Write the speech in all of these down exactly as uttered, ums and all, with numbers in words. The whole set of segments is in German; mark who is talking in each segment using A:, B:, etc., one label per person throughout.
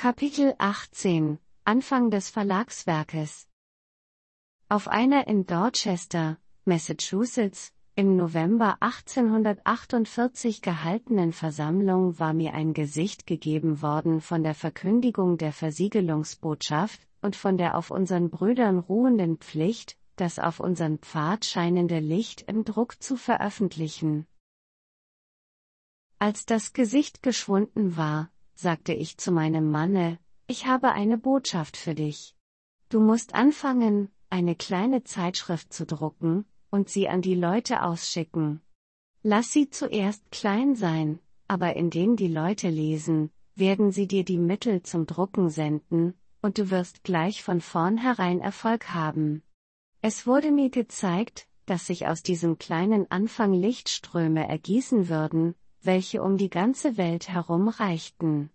A: Kapitel achtzehn – Anfang des Verlagswerkes. Auf einer in Dorchester, Massachusetts, im November achtzehnhundertachtundvierzig gehaltenen Versammlung war mir ein Gesicht gegeben worden von der Verkündigung der Versiegelungsbotschaft und von der auf unseren Brüdern ruhenden Pflicht, das auf unseren Pfad scheinende Licht im Druck zu veröffentlichen. Als das Gesicht geschwunden war, sagte ich zu meinem Manne: Ich habe eine Botschaft für dich. Du musst anfangen, eine kleine Zeitschrift zu drucken und sie an die Leute ausschicken. Lass sie zuerst klein sein, aber indem die Leute lesen, werden sie dir die Mittel zum Drucken senden, und du wirst gleich von vornherein Erfolg haben. Es wurde mir gezeigt, dass sich aus diesem kleinen Anfang Lichtströme ergießen würden, welche um die ganze Welt herum reichten.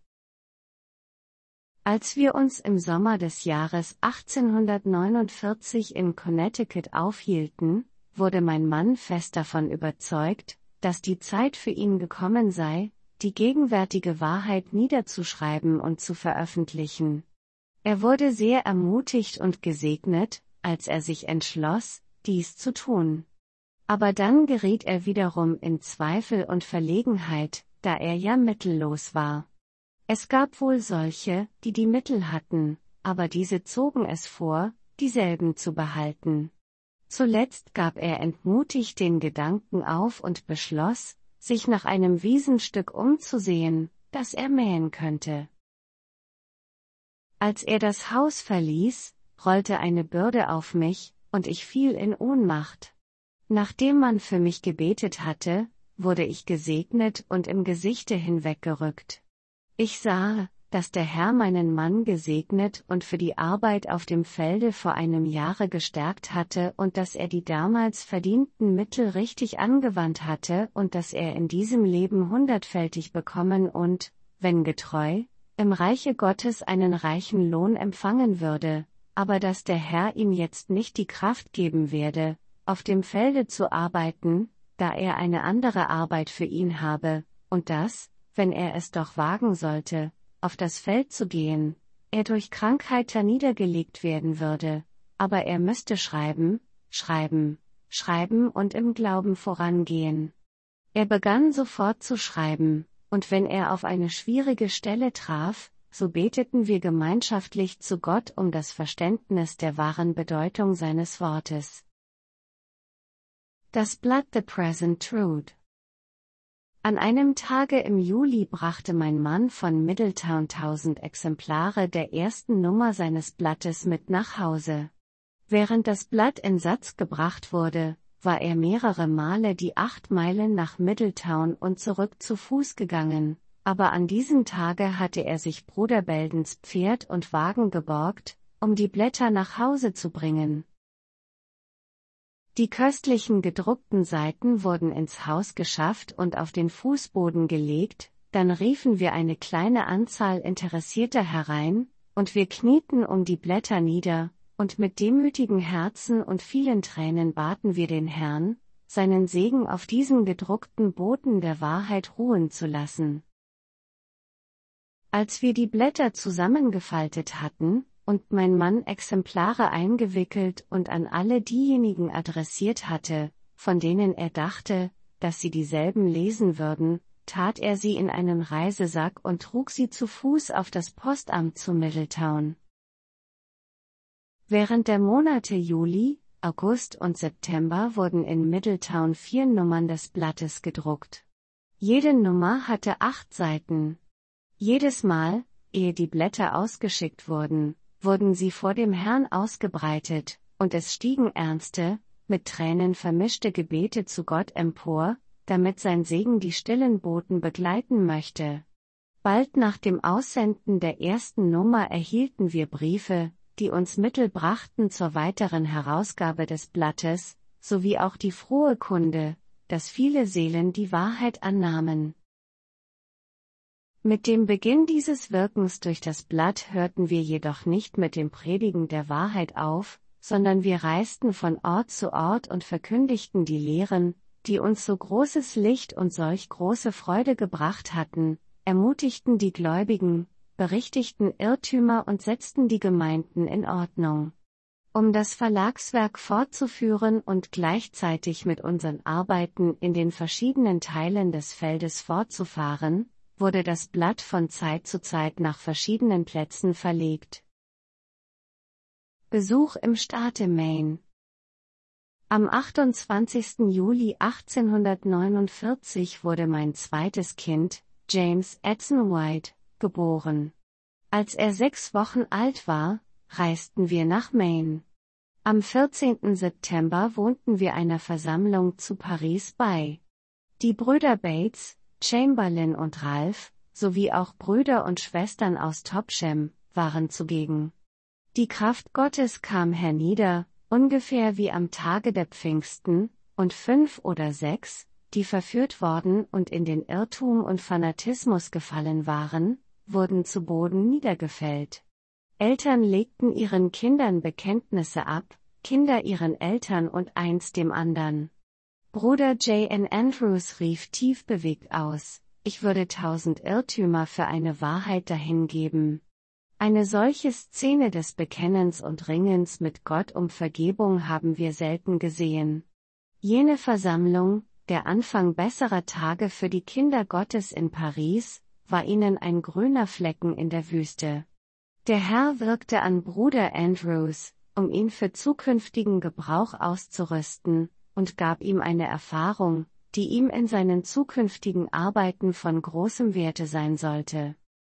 A: Als wir uns im Sommer des Jahres achtzehnhundertneunundvierzig in Connecticut aufhielten, wurde mein Mann fest davon überzeugt, dass die Zeit für ihn gekommen sei, die gegenwärtige Wahrheit niederzuschreiben und zu veröffentlichen. Er wurde sehr ermutigt und gesegnet, als er sich entschloss, dies zu tun. Aber dann geriet er wiederum in Zweifel und Verlegenheit, da er ja mittellos war. Es gab wohl solche, die die Mittel hatten, aber diese zogen es vor, dieselben zu behalten. Zuletzt gab er entmutigt den Gedanken auf und beschloss, sich nach einem Wiesenstück umzusehen, das er mähen könnte. Als er das Haus verließ, rollte eine Bürde auf mich, und ich fiel in Ohnmacht. Nachdem man für mich gebetet hatte, wurde ich gesegnet und im Gesichte hinweggerückt. Ich sah, dass der Herr meinen Mann gesegnet und für die Arbeit auf dem Felde vor einem Jahre gestärkt hatte und dass er die damals verdienten Mittel richtig angewandt hatte und dass er in diesem Leben hundertfältig bekommen und, wenn getreu, im Reiche Gottes einen reichen Lohn empfangen würde, aber dass der Herr ihm jetzt nicht die Kraft geben werde, auf dem Felde zu arbeiten, da er eine andere Arbeit für ihn habe, und dass, wenn er es doch wagen sollte, auf das Feld zu gehen, er durch Krankheit niedergelegt werden würde, aber er müsste schreiben, schreiben, schreiben und im Glauben vorangehen. Er begann sofort zu schreiben, und wenn er auf eine schwierige Stelle traf, so beteten wir gemeinschaftlich zu Gott um das Verständnis der wahren Bedeutung seines Wortes. Das Blatt The Present Truth. An einem Tage im Juli brachte mein Mann von Middletown tausend Exemplare der ersten Nummer seines Blattes mit nach Hause. Während das Blatt in Satz gebracht wurde, war er mehrere Male die acht Meilen nach Middletown und zurück zu Fuß gegangen, aber an diesem Tage hatte er sich Bruder Beldens Pferd und Wagen geborgt, um die Blätter nach Hause zu bringen. Die köstlichen gedruckten Seiten wurden ins Haus geschafft und auf den Fußboden gelegt, dann riefen wir eine kleine Anzahl Interessierter herein, und wir knieten um die Blätter nieder, und mit demütigen Herzen und vielen Tränen baten wir den Herrn, seinen Segen auf diesem gedruckten Boten der Wahrheit ruhen zu lassen. Als wir die Blätter zusammengefaltet hatten, und mein Mann Exemplare eingewickelt und an alle diejenigen adressiert hatte, von denen er dachte, dass sie dieselben lesen würden, tat er sie in einen Reisesack und trug sie zu Fuß auf das Postamt zu Middletown. Während der Monate Juli, August und September wurden in Middletown vier Nummern des Blattes gedruckt. Jede Nummer hatte acht Seiten. Jedes Mal, ehe die Blätter ausgeschickt wurden, wurden sie vor dem Herrn ausgebreitet, und es stiegen ernste, mit Tränen vermischte Gebete zu Gott empor, damit sein Segen die stillen Boten begleiten möchte. Bald nach dem Aussenden der ersten Nummer erhielten wir Briefe, die uns Mittel brachten zur weiteren Herausgabe des Blattes, sowie auch die frohe Kunde, dass viele Seelen die Wahrheit annahmen. Mit dem Beginn dieses Wirkens durch das Blatt hörten wir jedoch nicht mit dem Predigen der Wahrheit auf, sondern wir reisten von Ort zu Ort und verkündigten die Lehren, die uns so großes Licht und solch große Freude gebracht hatten, ermutigten die Gläubigen, berichtigten Irrtümer und setzten die Gemeinden in Ordnung. Um das Verlagswerk fortzuführen und gleichzeitig mit unseren Arbeiten in den verschiedenen Teilen des Feldes fortzufahren, wurde das Blatt von Zeit zu Zeit nach verschiedenen Plätzen verlegt. Besuch im Staate Maine. Am achtundzwanzigsten Juli achtzehnhundertneunundvierzig wurde mein zweites Kind, James Edson White, geboren. Als er sechs Wochen alt war, reisten wir nach Maine. Am vierzehnten September wohnten wir einer Versammlung zu Paris bei. Die Brüder Bates, Chamberlain und Ralph, sowie auch Brüder und Schwestern aus Topsham, waren zugegen. Die Kraft Gottes kam hernieder, ungefähr wie am Tage der Pfingsten, und fünf oder sechs, die verführt worden und in den Irrtum und Fanatismus gefallen waren, wurden zu Boden niedergefällt. Eltern legten ihren Kindern Bekenntnisse ab, Kinder ihren Eltern und eins dem andern. Bruder J N Andrews rief tief bewegt aus: Ich würde tausend Irrtümer für eine Wahrheit dahingeben. Eine solche Szene des Bekennens und Ringens mit Gott um Vergebung haben wir selten gesehen. Jene Versammlung, der Anfang besserer Tage für die Kinder Gottes in Paris, war ihnen ein grüner Flecken in der Wüste. Der Herr wirkte an Bruder Andrews, um ihn für zukünftigen Gebrauch auszurüsten, und gab ihm eine Erfahrung, die ihm in seinen zukünftigen Arbeiten von großem Werte sein sollte.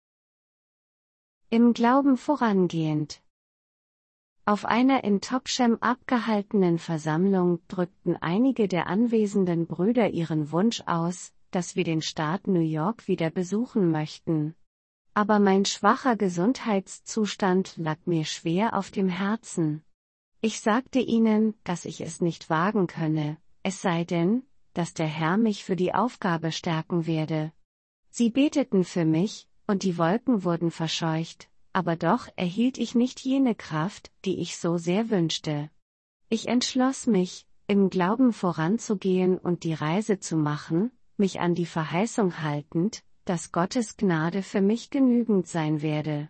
A: Im Glauben vorangehend. Auf einer in Topsham abgehaltenen Versammlung drückten einige der anwesenden Brüder ihren Wunsch aus, dass wir den Staat New York wieder besuchen möchten. Aber mein schwacher Gesundheitszustand lag mir schwer auf dem Herzen. Ich sagte ihnen, dass ich es nicht wagen könne, es sei denn, dass der Herr mich für die Aufgabe stärken werde. Sie beteten für mich, und die Wolken wurden verscheucht, aber doch erhielt ich nicht jene Kraft, die ich so sehr wünschte. Ich entschloss mich, im Glauben voranzugehen und die Reise zu machen, mich an die Verheißung haltend, dass Gottes Gnade für mich genügend sein werde.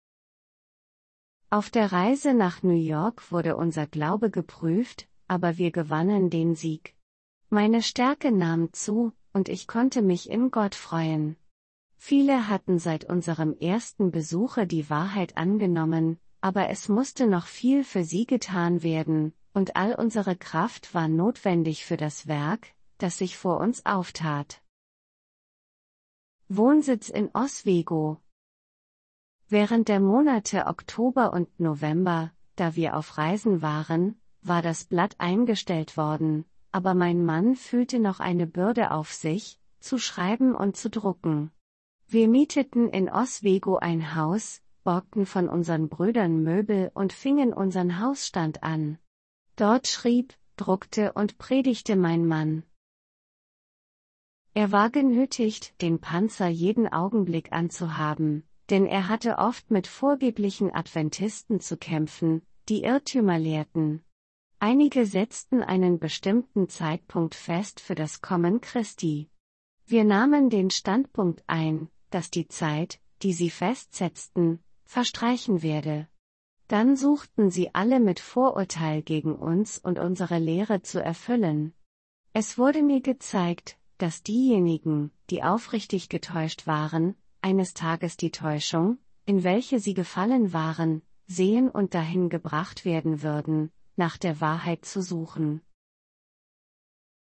A: Auf der Reise nach New York wurde unser Glaube geprüft, aber wir gewannen den Sieg. Meine Stärke nahm zu, und ich konnte mich in Gott freuen. Viele hatten seit unserem ersten Besuche die Wahrheit angenommen, aber es musste noch viel für sie getan werden, und all unsere Kraft war notwendig für das Werk, das sich vor uns auftat. Wohnsitz in Oswego. Während der Monate Oktober und November, da wir auf Reisen waren, war das Blatt eingestellt worden, aber mein Mann fühlte noch eine Bürde auf sich, zu schreiben und zu drucken. Wir mieteten in Oswego ein Haus, borgten von unseren Brüdern Möbel und fingen unseren Hausstand an. Dort schrieb, druckte und predigte mein Mann. Er war genötigt, den Panzer jeden Augenblick anzuhaben, denn er hatte oft mit vorgeblichen Adventisten zu kämpfen, die Irrtümer lehrten. Einige setzten einen bestimmten Zeitpunkt fest für das Kommen Christi. Wir nahmen den Standpunkt ein, dass die Zeit, die sie festsetzten, verstreichen werde. Dann suchten sie alle mit Vorurteil gegen uns und unsere Lehre zu erfüllen. Es wurde mir gezeigt, dass diejenigen, die aufrichtig getäuscht waren, eines Tages die Täuschung, in welche sie gefallen waren, sehen und dahin gebracht werden würden, nach der Wahrheit zu suchen.